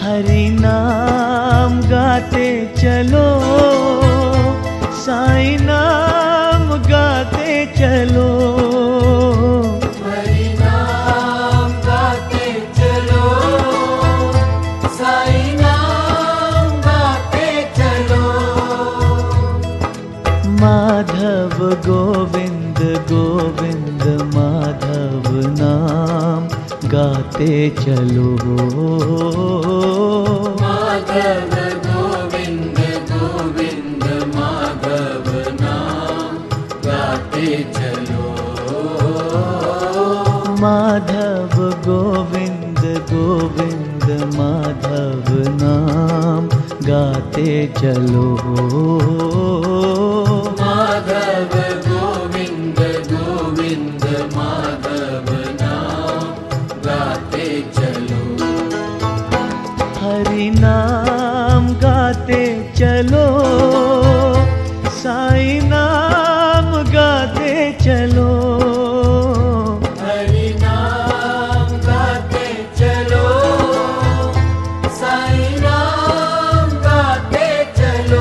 हरि नाम गाते चलो, साईं नाम गाते चलो। हरि नाम गाते चलो, साईं नाम गाते चलो। माधव गोविंद गोविंद माधव नाम गाते चलो। माधव गोविंद गोविंद माधव नाम गाते चलो। माधव गोविंद गोविंद माधव नाम गाते चलो। माधव गोविंद गोविंद माधव नाम गाते चलो। हरि नाम गाते चलो, साईं नाम गाते चलो। हरि नाम गाते चलो, साईं नाम गाते चलो।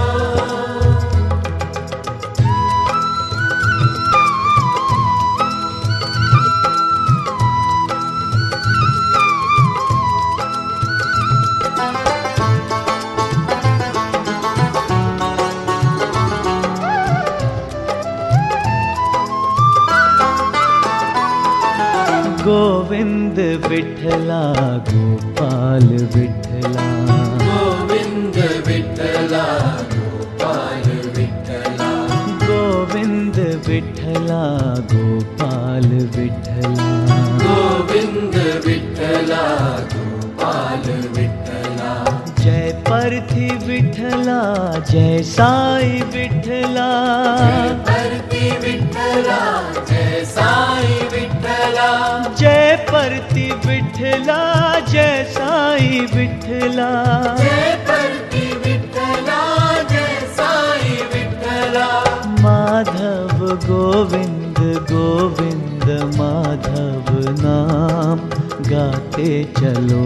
गोविंद विठला गोपाल विठला, गोविंद विठला गोपाल विठला। गोविंद विठला गोपाल विठला। गोविंद विठला गोपाल विठला। जय परथी विठला जय साई विठला। जय परती विठला जय साई विठला। जय परती विठला जय साई विठला। जय परती विठला जय साई विठला। माधव गोविंद गोविंद माधव नाम गाते चलो।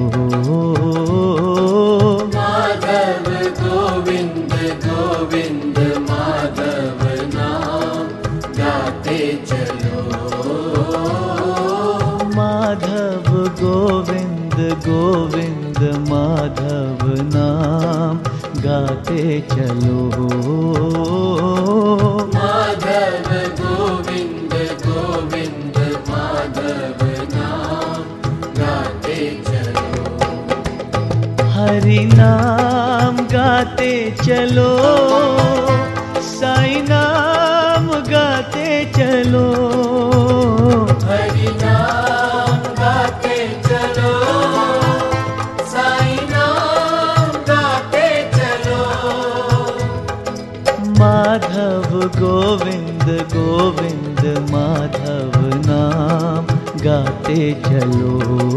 माधव गोविंद गोविंद माधव नाम गाते चलो। माधव गोविंद गोविंद माधव नाम गाते चलो। माधव गोविंद गोविंद माधव नाम गाते चलो। हरि नाम गाते चलो, साईं नाम गाते चलो। हरि नाम गाते चलो, साईं नाम गाते चलो। माधव गोविंद गोविंद माधव नाम गाते चलो।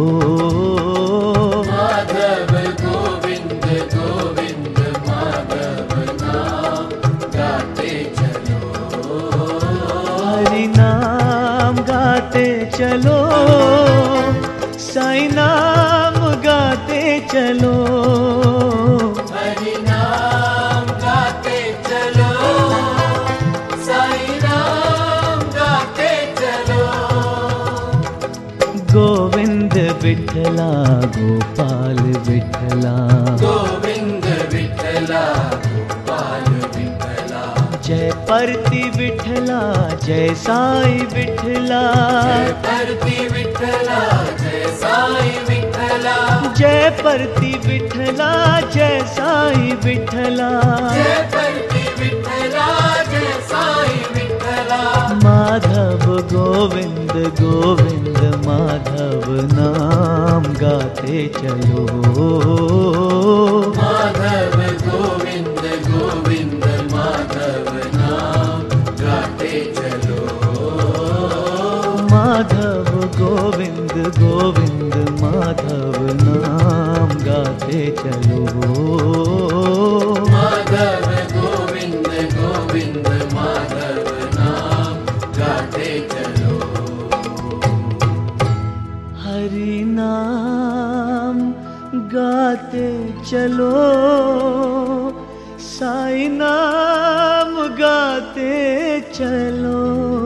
माधव गोविंद गोविंद माधव नाम गाते चलो। हरि नाम गाते चलो, साईं नाम गाते चलो। हरि नाम गाते चलो, साईं नाम गाते चलो। गोविंद विठला गोपाल विठला। गोविंद विठला गोपाल विठला। जय परती विठला जय साई विठला। जय परती विठला जय साई विठला। जय परती विठला जय साई विठला। जय परती विठला जय साई विठला। माधव गोविंद गोविंद माधव नाम गाते चलो। माधव गोविंद गोविंद माधव नाम गाते चलो। माधव गोविंद गोविंद माधव नाम गाते चलो। माधव गोविंद गोविंद माधव नाम गाते चलो। हरि नाम गाते चलो, साईं नाम गाते चलो।